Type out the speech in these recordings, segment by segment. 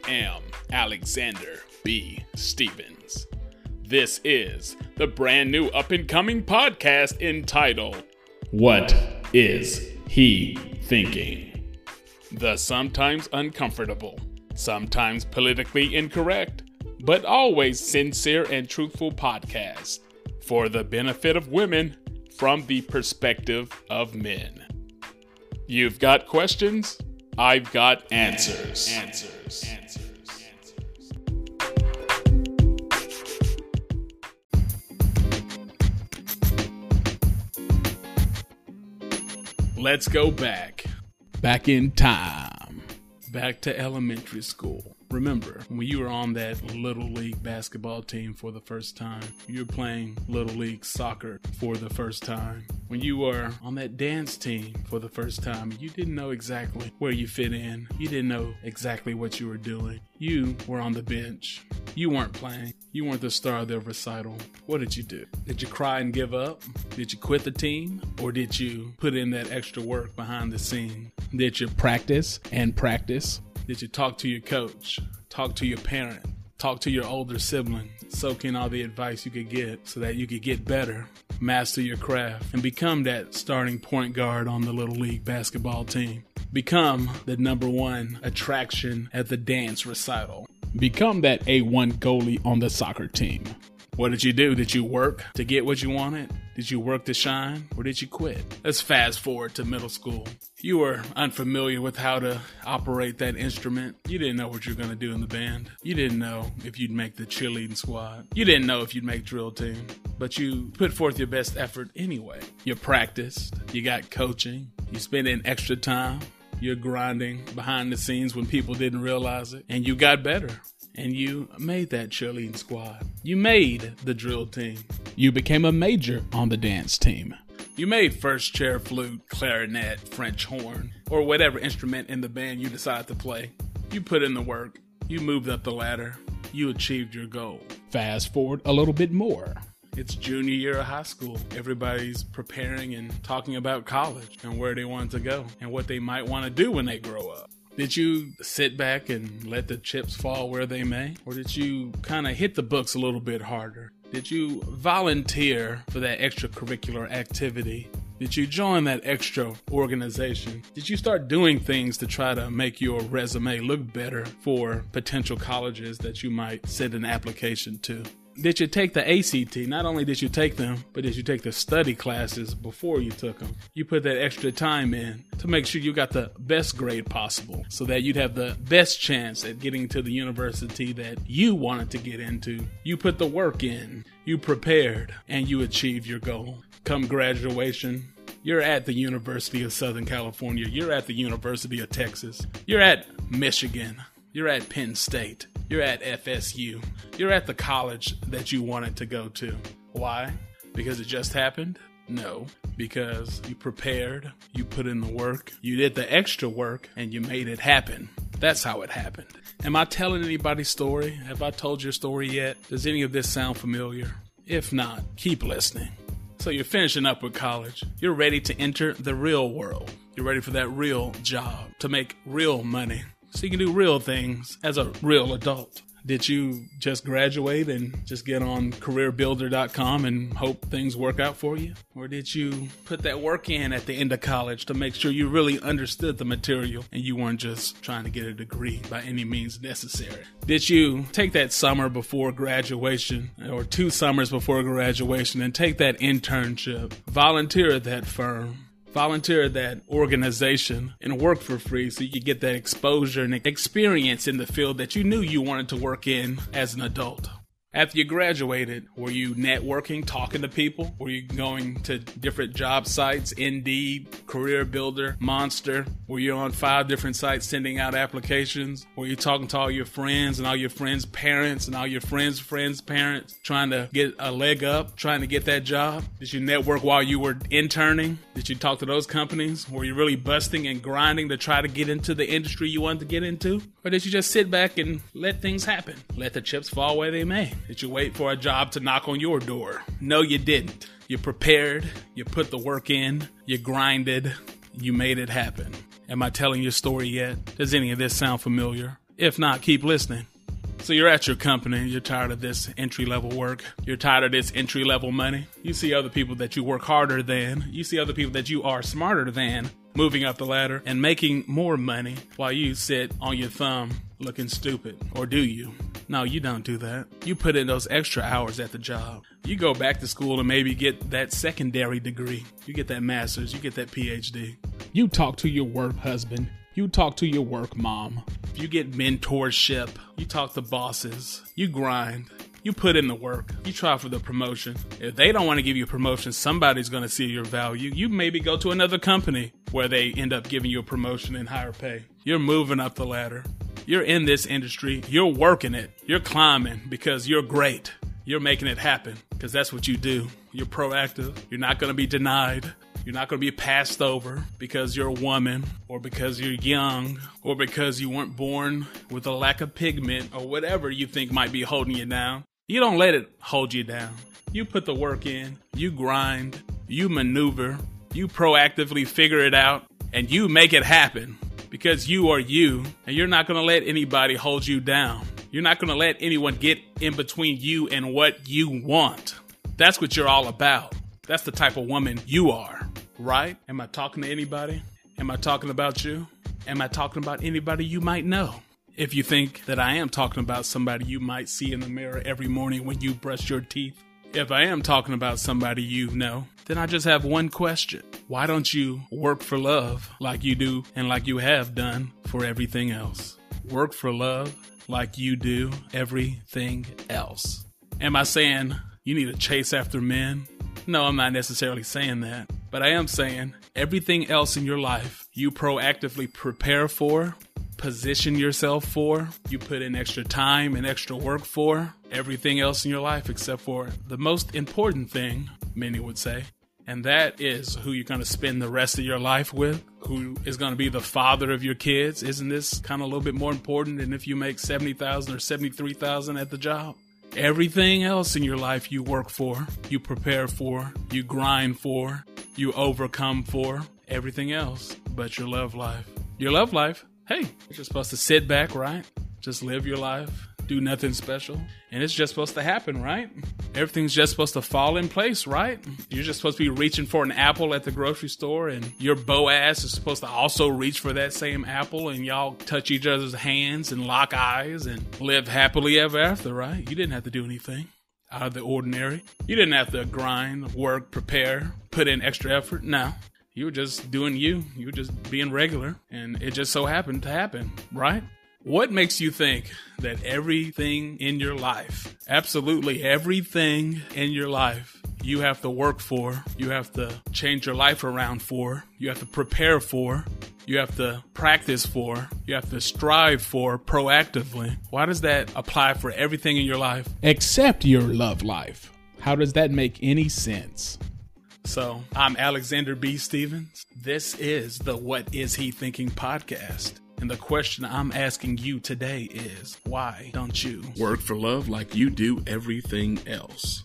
am Alexander B. Stevens. This is the brand new up-and-coming podcast entitled, What Is He Thinking? The sometimes uncomfortable, sometimes politically incorrect, but always sincere and truthful podcast for the benefit of women from the perspective of men. You've got questions? I've got answers. Let's go back in time, back to elementary school. Remember, when you were on that Little League basketball team for the first time, you were playing Little League soccer for the first time, when you were on that dance team for the first time, you didn't know exactly where you fit in. You didn't know exactly what you were doing. You were on the bench. You weren't playing. You weren't the star of the recital. What did you do? Did you cry and give up? Did you quit the team? Or did you put in that extra work behind the scene? Did you practice and practice? Did you talk to your coach, talk to your parent, talk to your older sibling, soak in all the advice you could get so that you could get better, master your craft, and become that starting point guard on the Little League basketball team? Become the number one attraction at the dance recital. Become that A1 goalie on the soccer team. What did you do? Did you work to get what you wanted? Did you work to shine, or did you quit? Let's fast forward to middle school. You were unfamiliar with how to operate that instrument. You didn't know what you were going to do in the band. You didn't know if you'd make the cheerleading squad. You didn't know if you'd make drill team. But you put forth your best effort anyway. You practiced. You got coaching. You spent in extra time. You're grinding behind the scenes when people didn't realize it. And you got better. And you made that cheerleading squad. You made the drill team. You became a major on the dance team. You made first chair flute, clarinet, French horn, or whatever instrument in the band you decide to play. You put in the work. You moved up the ladder. You achieved your goal. Fast forward a little bit more. It's junior year of high school. Everybody's preparing and talking about college and where they want to go and what they might want to do when they grow up. Did you sit back and let the chips fall where they may? Or did you kind of hit the books a little bit harder? Did you volunteer for that extracurricular activity? Did you join that extra organization? Did you start doing things to try to make your resume look better for potential colleges that you might send an application to? Did you take the ACT? Not only did you take them, but did you take the study classes before you took them? You put that extra time in to make sure you got the best grade possible so that you'd have the best chance at getting to the university that you wanted to get into. You put the work in, you prepared, and you achieved your goal. Come graduation, you're at the University of Southern California. You're at the University of Texas. You're at Michigan. You're at Penn State. You're at FSU. You're at the college that you wanted to go to. Why? Because it just happened? No. Because you prepared, you put in the work, you did the extra work, and you made it happen. That's how it happened. Am I telling anybody's story? Have I told your story yet? Does any of this sound familiar? If not, keep listening. So you're finishing up with college. You're ready to enter the real world. You're ready for that real job, to make real money, so you can do real things as a real adult. Did you just graduate and just get on careerbuilder.com and hope things work out for you? Or did you put that work in at the end of college to make sure you really understood the material and you weren't just trying to get a degree by any means necessary? Did you take that summer before graduation or 2 summers before graduation and take that internship, volunteer at that firm, volunteer at that organization, and work for free so you could get that exposure and experience in the field that you knew you wanted to work in as an adult? After you graduated, were you networking, talking to people? Were you going to different job sites, Indeed, Career Builder, Monster? Were you on 5 different sites sending out applications? Were you talking to all your friends and all your friends' parents and all your friends' parents, trying to get a leg up, trying to get that job? Did you network while you were interning? Did you talk to those companies? Were you really busting and grinding to try to get into the industry you wanted to get into? Or did you just sit back and let things happen? Let the chips fall where they may? Did you wait for a job to knock on your door? No, you didn't. You prepared, you put the work in, you grinded, you made it happen. Am I telling your story yet? Does any of this sound familiar? If not, keep listening. So you're at your company, you're tired of this entry-level work, you're tired of this entry-level money. You see other people that you work harder than, you see other people that you are smarter than, moving up the ladder and making more money while you sit on your thumb looking stupid. Or do you? No, you don't do that. You put in those extra hours at the job. You go back to school and maybe get that secondary degree. You get that master's, you get that PhD. You talk to your work husband. You talk to your work mom. You get mentorship. You talk to bosses. You grind. You put in the work. You try for the promotion. If they don't want to give you a promotion, somebody's going to see your value. You maybe go to another company where they end up giving you a promotion and higher pay. You're moving up the ladder. You're in this industry. You're working it. You're climbing because you're great. You're making it happen because that's what you do. You're proactive. You're not going to be denied. You're not going to be passed over because you're a woman or because you're young or because you weren't born with a lack of pigment or whatever you think might be holding you down. You don't let it hold you down. You put the work in, you grind, you maneuver, you proactively figure it out, and you make it happen because you are you, and you're not going to let anybody hold you down. You're not going to let anyone get in between you and what you want. That's what you're all about. That's the type of woman you are, right? Am I talking to anybody? Am I talking about you? Am I talking about anybody you might know? If you think that I am talking about somebody you might see in the mirror every morning when you brush your teeth, if I am talking about somebody you know, then I just have one question. Why don't you work for love like you do and like you have done for everything else? Work for love like you do everything else. Am I saying you need to chase after men? No, I'm not necessarily saying that, but I am saying everything else in your life you proactively prepare for, position yourself for, you put in extra time and extra work for, everything else in your life except for the most important thing, many would say, and that is who you're going to spend the rest of your life with, who is going to be the father of your kids. Isn't this kind of a little bit more important than if you make $70,000 or $73,000 at the job? Everything else in your life you work for, you prepare for, you grind for, you overcome for, everything else but your love life. Your love life, hey, you're just supposed to sit back, right? Just live your life, do nothing special, and it's just supposed to happen, right? Everything's just supposed to fall in place, right? You're just supposed to be reaching for an apple at the grocery store, and your Boaz is supposed to also reach for that same apple, and y'all touch each other's hands and lock eyes and live happily ever after, right? You didn't have to do anything out of the ordinary. You didn't have to grind, work, prepare, put in extra effort. No. You were just doing you. You were just being regular, and it just so happened to happen, right? What makes you think that everything in your life, absolutely everything in your life, you have to work for, you have to change your life around for, you have to prepare for, you have to practice for, you have to strive for proactively? Why does that apply for everything in your life? Except your love life. How does that make any sense? So, I'm Alexander B. Stevens. This is the What Is He Thinking podcast. And the question I'm asking you today is, why don't you work for love like you do everything else?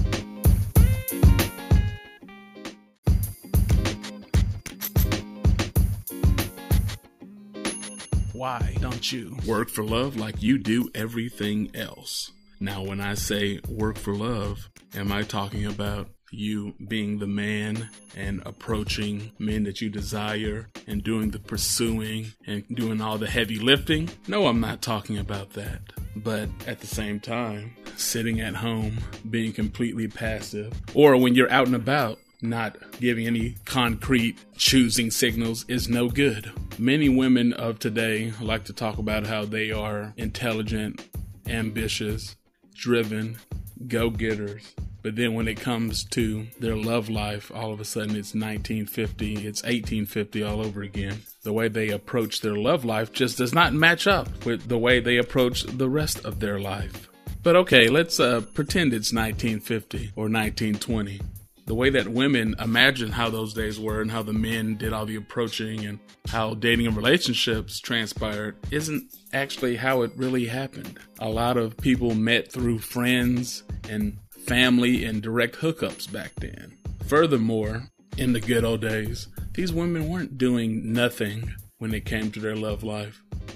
Why don't you work for love like you do everything else? Now, when I say work for love, am I talking about you being the man and approaching men that you desire and doing the pursuing and doing all the heavy lifting? No, I'm not talking about that. But at the same time, sitting at home, being completely passive, or when you're out and about, not giving any concrete choosing signals is no good. Many women of today like to talk about how they are intelligent, ambitious, driven, go-getters. But then when it comes to their love life, all of a sudden it's 1950, it's 1850 all over again. The way they approach their love life just does not match up with the way they approach the rest of their life. But okay, let's pretend it's 1950 or 1920. The way that women imagine how those days were and how the men did all the approaching and how dating and relationships transpired isn't actually how it really happened. A lot of people met through friends and family and direct hookups back then. Furthermore, in the good old days, these women weren't doing nothing when it came to their love life.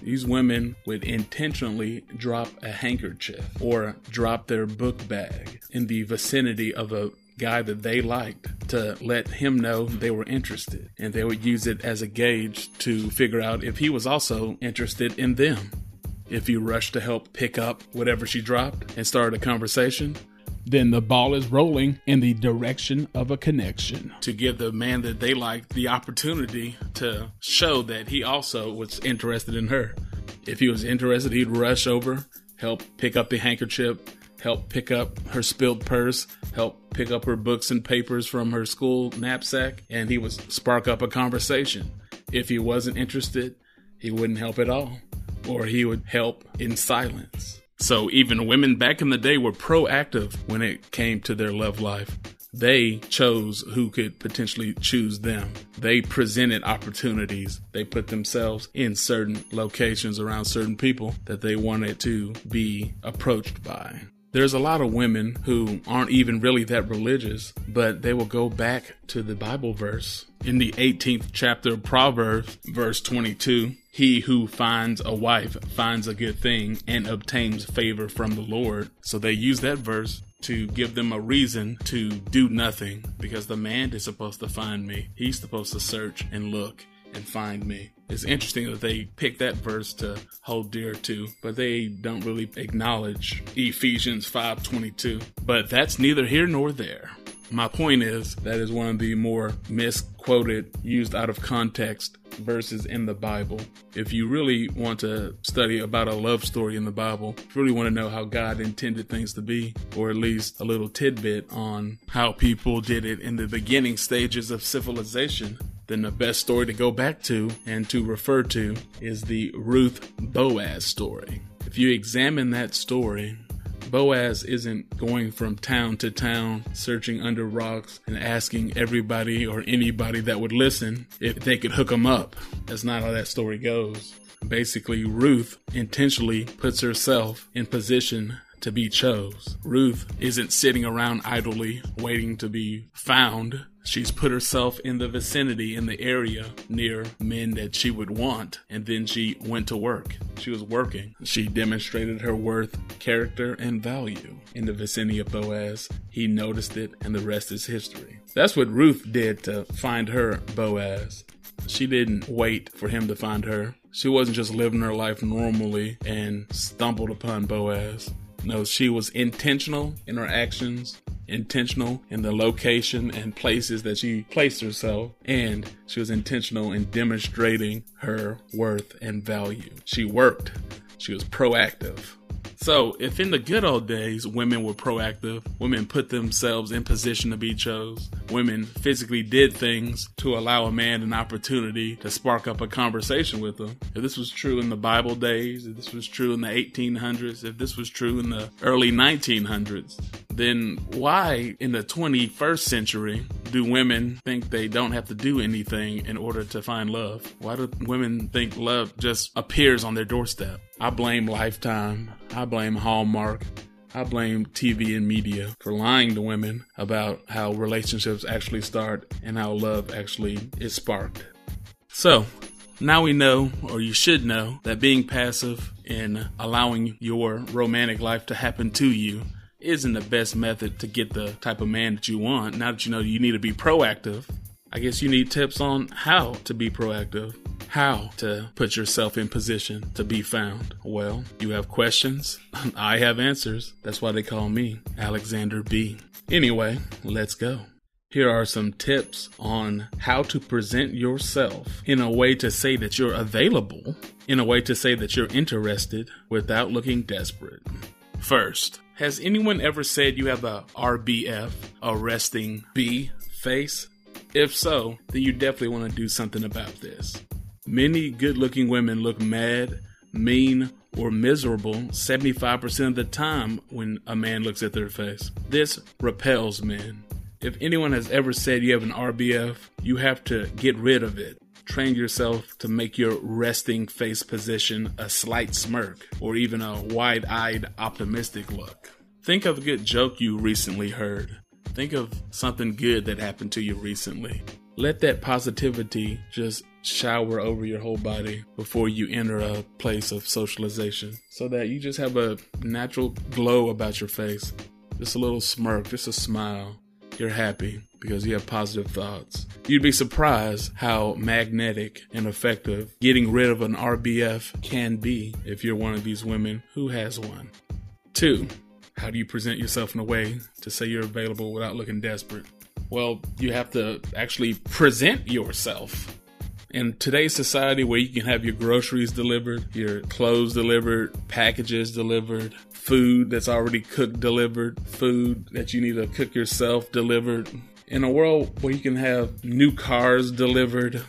These women would intentionally drop a handkerchief or drop their book bag in the vicinity of a guy that they liked to let him know they were interested. And they would use it as a gauge to figure out if he was also interested in them. If you rushed to help pick up whatever she dropped and started a conversation, then the ball is rolling in the direction of a connection. To give the man that they liked the opportunity to show that he also was interested in her. If he was interested, he'd rush over, help pick up the handkerchief, help pick up her spilled purse, help pick up her books and papers from her school knapsack, and he would spark up a conversation. If he wasn't interested, he wouldn't help at all, or he would help in silence. So even women back in the day were proactive when it came to their love life. They chose who could potentially choose them. They presented opportunities. They put themselves in certain locations around certain people that they wanted to be approached by. There's a lot of women who aren't even really that religious, but they will go back to the Bible verse. In the 18th chapter of Proverbs, verse 22, he who finds a wife finds a good thing and obtains favor from the Lord. So they use that verse to give them a reason to do nothing, because the man is supposed to find me. He's supposed to search and look and find me. It's interesting that they pick that verse to hold dear to, but they don't really acknowledge Ephesians 5:22. But that's neither here nor there. My point is, that is one of the more misquoted, used out of context verses in the Bible. If you really want to study about a love story in the Bible, if you really want to know how God intended things to be, or at least a little tidbit on how people did it in the beginning stages of civilization, then the best story to go back to and to refer to is the Ruth Boaz story. If you examine that story, Boaz isn't going from town to town, searching under rocks and asking everybody or anybody that would listen if they could hook him up. That's not how that story goes. Basically, Ruth intentionally puts herself in position to be chose. Ruth isn't sitting around idly waiting to be found. She's put herself in the vicinity, in the area near men that she would want, and then she went to work. She was working. She demonstrated her worth, character, and value in the vicinity of Boaz. He noticed it, and the rest is history. That's what Ruth did to find her Boaz. She didn't wait for him to find her. She wasn't just living her life normally and stumbled upon Boaz. No, she was intentional in her actions, intentional in the location and places that she placed herself, and she was intentional in demonstrating her worth and value. She worked. She was proactive. So, if in the good old days women were proactive, women put themselves in position to be chose, women physically did things to allow a man an opportunity to spark up a conversation with them. If this was true in the Bible days, if this was true in the 1800s, if this was true in the early 1900s, then why in the 21st century do women think they don't have to do anything in order to find love? Why do women think love just appears on their doorstep? I blame Lifetime. I blame Hallmark. I blame TV and media for lying to women about how relationships actually start and how love actually is sparked. So, now we know, or you should know, that being passive in allowing your romantic life to happen to you isn't the best method to get the type of man that you want. Now that you know you need to be proactive, I guess you need tips on how to be proactive, how to put yourself in position to be found. Well, you have questions, I have answers. That's why they call me Alexander B. Anyway, let's go. Here are some tips on how to present yourself in a way to say that you're available, in a way to say that you're interested without looking desperate. First, has anyone ever said you have a RBF, a resting B face? If so, then you definitely want to do something about this. Many good-looking women look mad, mean, or miserable 75% of the time when a man looks at their face. This repels men. If anyone has ever said you have an RBF, you have to get rid of it. Train yourself to make your resting face position a slight smirk, or even a wide-eyed optimistic look. Think of a good joke you recently heard. Think of something good that happened to you recently. Let that positivity just shower over your whole body before you enter a place of socialization, so that you just have a natural glow about your face. Just a little smirk, just a smile. You're happy because you have positive thoughts. You'd be surprised how magnetic and effective getting rid of an RBF can be if you're one of these women who has one. 2, how do you present yourself in a way to say you're available without looking desperate? Well, you have to actually present yourself. In today's society where you can have your groceries delivered, your clothes delivered, packages delivered, food that's already cooked delivered, food that you need to cook yourself delivered. In a world where you can have new cars delivered,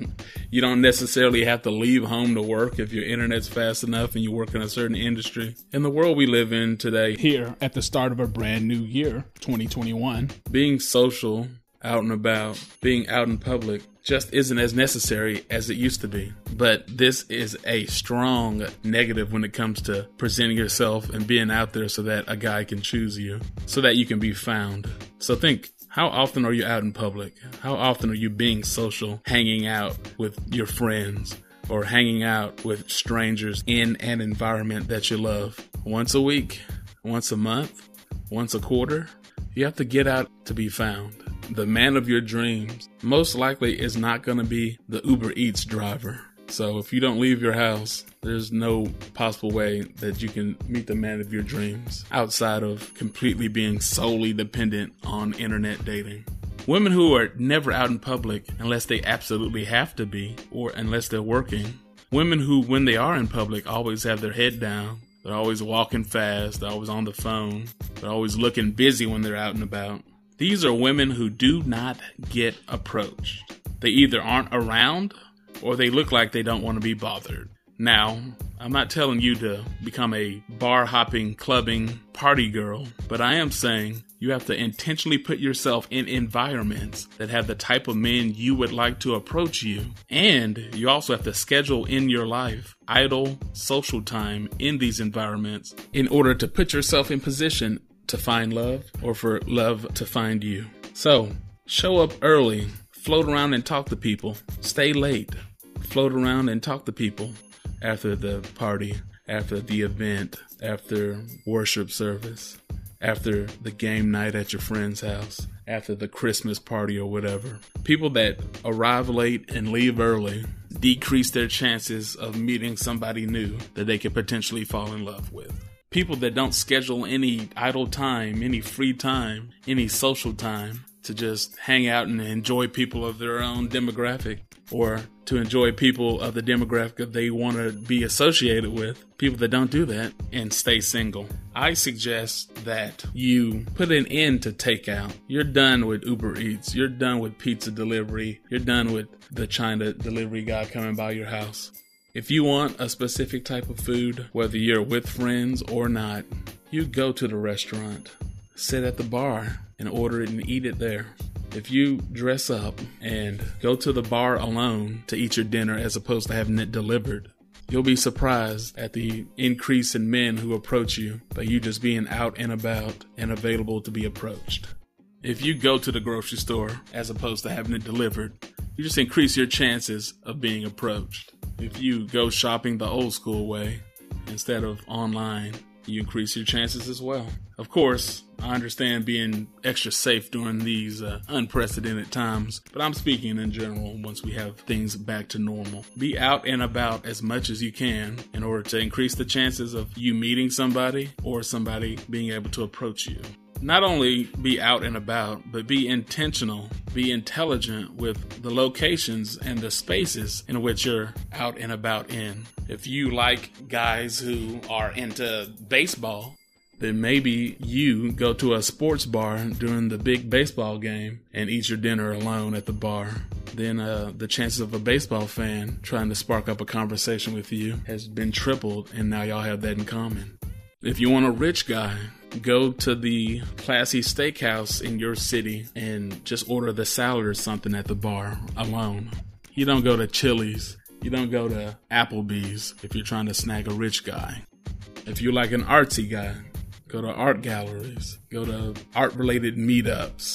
you don't necessarily have to leave home to work if your internet's fast enough and you work in a certain industry. In the world we live in today, Here at the start of a brand new year, 2021, being social, out and about, being out in public just isn't as necessary as it used to be. But this is a strong negative when it comes to presenting yourself and being out there so that a guy can choose you, so that you can be found. So think, how often are you out in public? How often are you being social, hanging out with your friends or hanging out with strangers in an environment that you love? Once a week, once a month, once a quarter? You have to get out to be found. The man of your dreams most likely is not going to be the Uber Eats driver. So if you don't leave your house, there's no possible way that you can meet the man of your dreams outside of completely being solely dependent on internet dating. Women who are never out in public unless they absolutely have to be, or unless they're working. Women who, when they are in public, always have their head down. They're always walking fast. They're always on the phone. They're always looking busy when they're out and about. These are women who do not get approached. They either aren't around or they look like they don't want to be bothered. Now, I'm not telling you to become a bar-hopping, clubbing party girl, but I am saying you have to intentionally put yourself in environments that have the type of men you would like to approach you. And you also have to schedule in your life idle social time in these environments in order to put yourself in position to find love or for love to find you. So, show up early, float around and talk to people, stay late, float around and talk to people after the party, after the event, after worship service, after the game night at your friend's house, after the Christmas party or whatever. People that arrive late and leave early decrease their chances of meeting somebody new that they could potentially fall in love with. People that don't schedule any idle time, any free time, any social time to just hang out and enjoy people of their own demographic, or to enjoy people of the demographic that they want to be associated with. People that don't do that and stay single. I suggest that you put an end to takeout. You're done with Uber Eats. You're done with pizza delivery. You're done with the China delivery guy coming by your house. If you want a specific type of food, whether you're with friends or not, you go to the restaurant, sit at the bar and order it and eat it there. If you dress up and go to the bar alone to eat your dinner as opposed to having it delivered, you'll be surprised at the increase in men who approach you by you just being out and about and available to be approached. If you go to the grocery store as opposed to having it delivered, you just increase your chances of being approached. If you go shopping the old school way instead of online, you increase your chances as well. Of course, I understand being extra safe during these unprecedented times, but I'm speaking in general once we have things back to normal. Be out and about as much as you can in order to increase the chances of you meeting somebody or somebody being able to approach you. Not only be out and about, but be intentional, be intelligent with the locations and the spaces in which you're out and about in. If you like guys who are into baseball, then maybe you go to a sports bar during the big baseball game and eat your dinner alone at the bar. Then the chances of a baseball fan trying to spark up a conversation with you has been tripled, and now y'all have that in common. If you want a rich guy, go to the classy steakhouse in your city and just order the salad or something at the bar alone. You don't go to Chili's. You don't go to Applebee's if you're trying to snag a rich guy. If you're like an artsy guy, go to art galleries. Go to art-related meetups.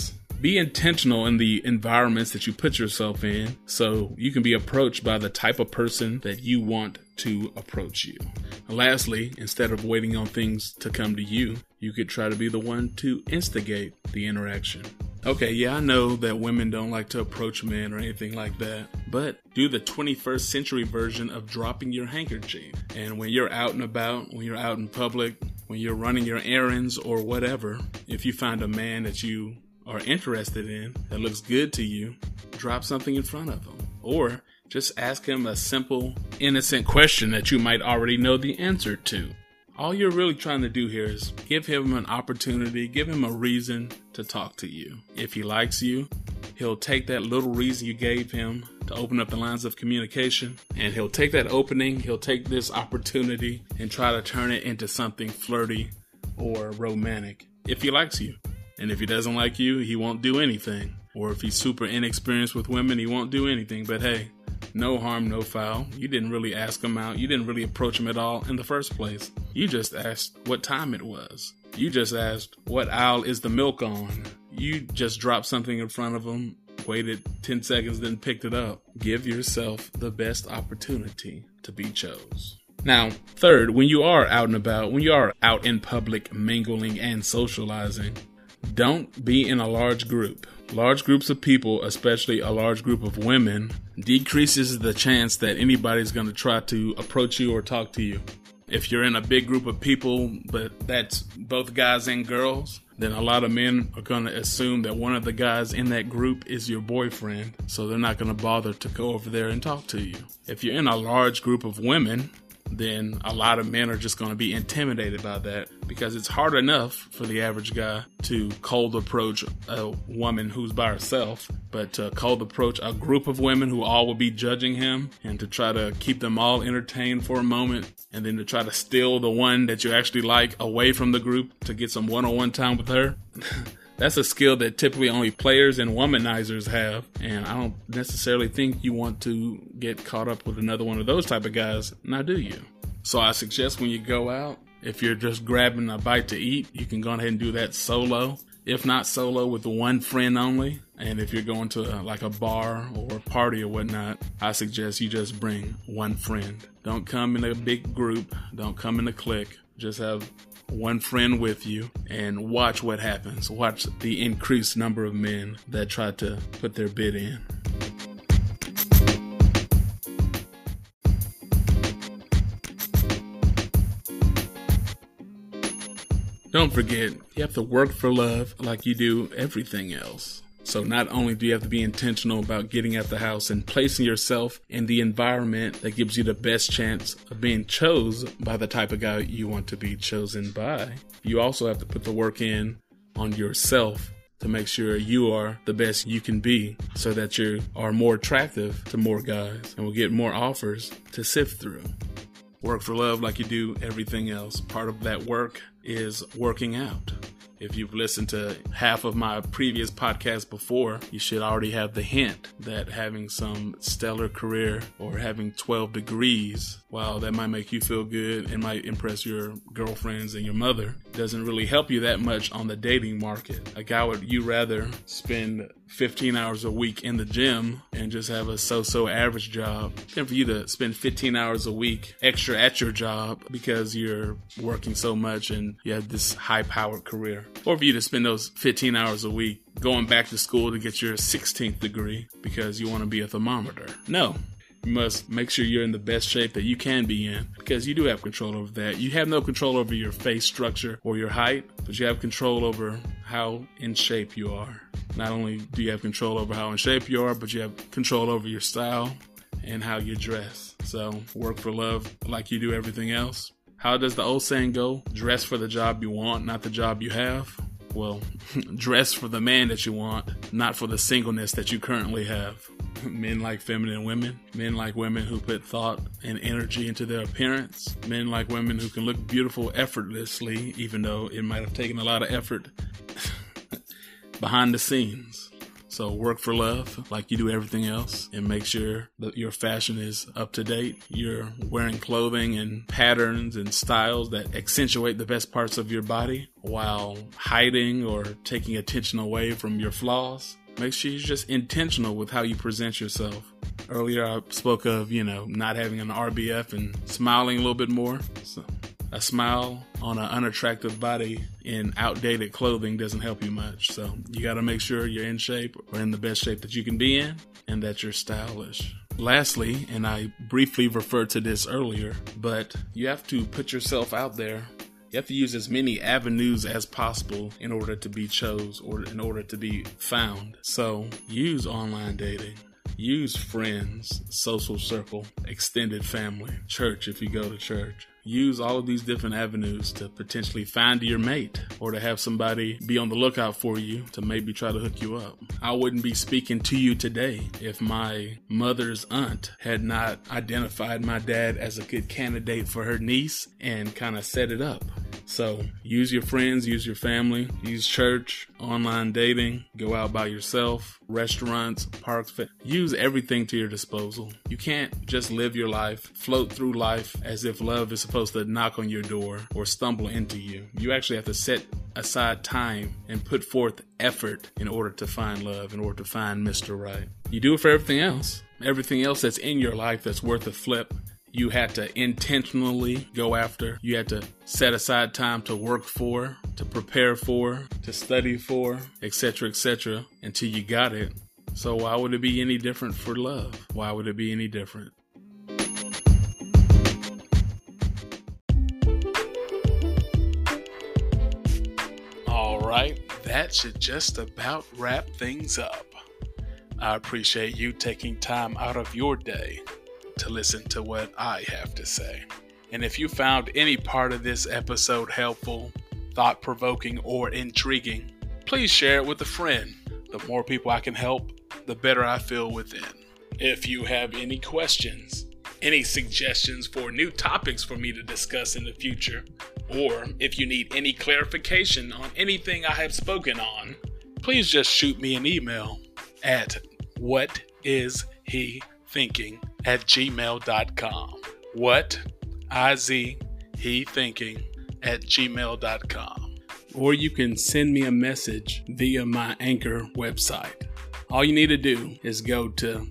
Be intentional in the environments that you put yourself in so you can be approached by the type of person that you want to approach you. Lastly, instead of waiting on things to come to you, you could try to be the one to instigate the interaction. Okay, yeah, I know that women don't like to approach men or anything like that, but do the 21st century version of dropping your handkerchief. And when you're out and about, when you're out in public, when you're running your errands or whatever, if you find a man that you are interested in that looks good to you, drop something in front of him. Or just ask him a simple, innocent question that you might already know the answer to. All you're really trying to do here is give him an opportunity, give him a reason to talk to you. If he likes you, he'll take that little reason you gave him to open up the lines of communication, and he'll take that opening, he'll take this opportunity and try to turn it into something flirty or romantic if he likes you. And if he doesn't like you, he won't do anything. Or if he's super inexperienced with women, he won't do anything. But hey, no harm, no foul. You didn't really ask him out. You didn't really approach him at all in the first place. You just asked what time it was. You just asked what aisle is the milk on. You just dropped something in front of him, waited 10 seconds, then picked it up. Give yourself the best opportunity to be chose. Now, third, when you are out and about, when you are out in public mingling and socializing, don't be in a large group. Large groups of people, especially a large group of women, decreases the chance that anybody's going to try to approach you or talk to you. If you're in a big group of people, but that's both guys and girls, then a lot of men are going to assume that one of the guys in that group is your boyfriend, so they're not going to bother to go over there and talk to you. If you're in a large group of women, then a lot of men are just going to be intimidated by that, because it's hard enough for the average guy to cold approach a woman who's by herself, but to cold approach a group of women who all will be judging him, and to try to keep them all entertained for a moment, and then to try to steal the one that you actually like away from the group to get some one-on-one time with her. That's a skill that typically only players and womanizers have, and I don't necessarily think you want to get caught up with another one of those type of guys, now do you? So I suggest when you go out, if you're just grabbing a bite to eat, you can go ahead and do that solo. If not solo, with one friend only. And if you're going to like a bar or a party or whatnot, I suggest you just bring one friend. Don't come in a big group. Don't come in a clique. Just have one friend with you and watch what happens. Watch the increased number of men that try to put their bid in. Don't forget, you have to work for love like you do everything else. So not only do you have to be intentional about getting out the house and placing yourself in the environment that gives you the best chance of being chosen by the type of guy you want to be chosen by, you also have to put the work in on yourself to make sure you are the best you can be, so that you are more attractive to more guys and will get more offers to sift through. Work for love like you do everything else. Part of that work is working out. If you've listened to half of my previous podcasts before, you should already have the hint that having some stellar career or having 12 degrees, while that might make you feel good and might impress your girlfriends and your mother, doesn't really help you that much on the dating market. A guy would you rather spend 15 hours a week in the gym and just have a so-so average job than for you to spend 15 hours a week extra at your job because you're working so much and you have this high-powered career. Or for you to spend those 15 hours a week going back to school to get your 16th degree because you want to be a thermometer. No. You must make sure you're in the best shape that you can be in, because you do have control over that. You have no control over your face structure or your height, but you have control over how in shape you are. Not only do you have control over how in shape you are, but you have control over your style and how you dress. So work for love like you do everything else. How does the old saying go? Dress for the job you want, not the job you have. Well, dress for the man that you want, not for the singleness that you currently have. Men like feminine women. Men like women who put thought and energy into their appearance. Men like women who can look beautiful effortlessly, even though it might have taken a lot of effort behind the scenes. So work for love like you do everything else, and make sure that your fashion is up to date. You're wearing clothing and patterns and styles that accentuate the best parts of your body while hiding or taking attention away from your flaws. Make sure you're just intentional with how you present yourself. Earlier I spoke of, not having an RBF and smiling a little bit more. So a smile on an unattractive body in outdated clothing doesn't help you much. So you got to make sure you're in shape, or in the best shape that you can be in, and that you're stylish. Lastly, and I briefly referred to this earlier, but you have to put yourself out there. You have to use as many avenues as possible in order to be chosen or in order to be found. So use online dating. Use friends, social circle, extended family, church if you go to church. Use all of these different avenues to potentially find your mate, or to have somebody be on the lookout for you to maybe try to hook you up. I wouldn't be speaking to you today if my mother's aunt had not identified my dad as a good candidate for her niece and kind of set it up. So use your friends, use your family, use church, online dating, go out by yourself, restaurants, parks, use everything to your disposal. You can't just live your life, float through life as if love is supposed to knock on your door or stumble into you. You actually have to set aside time and put forth effort in order to find love, in order to find Mr. Right. You do it for everything else. Everything else that's in your life that's worth a flip, you had to intentionally go after. You had to set aside time to work for, to prepare for, to study for, etc., until you got it. So why would it be any different for love? Why would it be any different? All right, that should just about wrap things up. I appreciate you taking time out of your day to listen to what I have to say. And if you found any part of this episode helpful, thought-provoking, or intriguing, please share it with a friend. The more people I can help, the better I feel within. If you have any questions, any suggestions for new topics for me to discuss in the future, or if you need any clarification on anything I have spoken on, please just shoot me an email at whatishethinking@gmail.com. whatishethinking@gmail.com. Or you can send me a message via my Anchor website. All you need to do is go to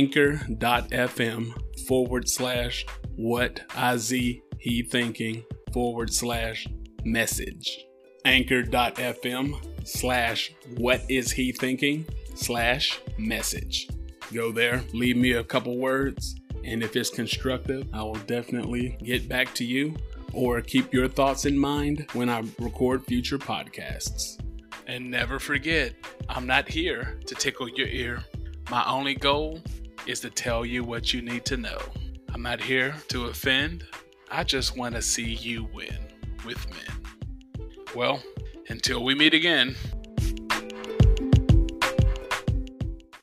anchor.fm/whatishethinking/message. anchor.fm/whatishethinking/message. Go there, leave me a couple words, and if it's constructive, I will definitely get back to you or keep your thoughts in mind when I record future podcasts. And never forget, I'm not here to tickle your ear. My only goal is to tell you what you need to know. I'm not here to offend. I just want to see you win with men. Well, until we meet again,